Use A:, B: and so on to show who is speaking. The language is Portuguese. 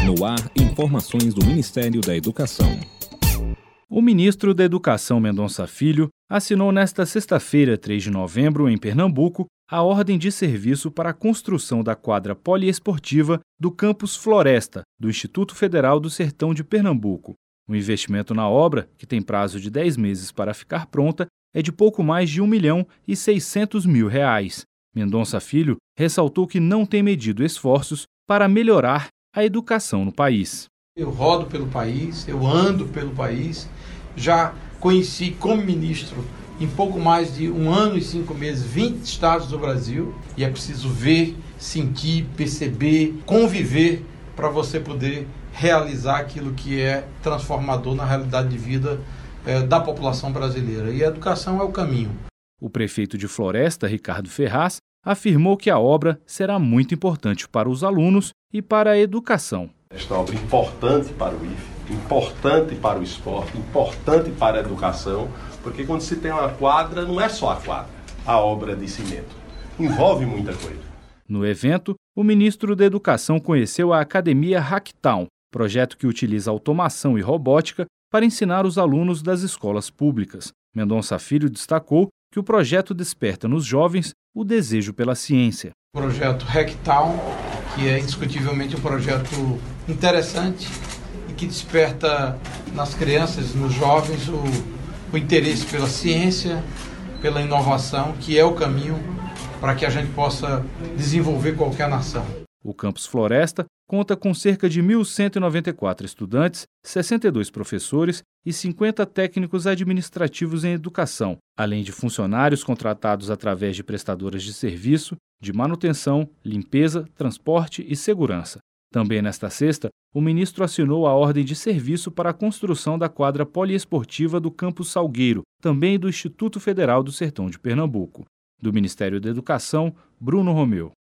A: No ar, informações do Ministério da Educação.
B: O ministro da Educação, Mendonça Filho, assinou nesta sexta-feira, 3 de novembro, em Pernambuco, a ordem de serviço para a construção da quadra poliesportiva do campus Floresta, do Instituto Federal do Sertão de Pernambuco. O investimento na obra, que tem prazo de 10 meses para ficar pronta, é de pouco mais de R$ 1.600.000. Mendonça Filho ressaltou que não tem medido esforços para melhorar a educação no país.
C: Eu rodo pelo país, eu ando pelo país, já conheci como ministro em pouco mais de 1 ano e 5 meses 20 estados do Brasil, e é preciso ver, sentir, perceber, conviver para você poder realizar aquilo que é transformador na realidade de vida da população brasileira. E a educação é o caminho.
B: O prefeito de Floresta, Ricardo Ferraz, afirmou que a obra será muito importante para os alunos e para a educação.
D: Esta obra importante para o IFE, importante para o esporte, importante para a educação, porque quando se tem uma quadra, não é só a quadra, a obra de cimento. Envolve muita coisa.
B: No evento, o ministro da Educação conheceu a Academia Hacktown, projeto que utiliza automação e robótica para ensinar os alunos das escolas públicas. Mendonça Filho destacou que o projeto desperta nos jovens o desejo pela ciência.
C: O projeto Hacktown, que é indiscutivelmente um projeto interessante e que desperta nas crianças, nos jovens, o interesse pela ciência, pela inovação, que é o caminho para que a gente possa desenvolver qualquer nação.
B: O Campus Floresta conta com cerca de 1.194 estudantes, 62 professores e 50 técnicos administrativos em educação, além de funcionários contratados através de prestadoras de serviço, de manutenção, limpeza, transporte e segurança. Também nesta sexta, o ministro assinou a ordem de serviço para a construção da quadra poliesportiva do Campus Salgueiro, também do Instituto Federal do Sertão de Pernambuco. Do Ministério da Educação, Bruno Romeu.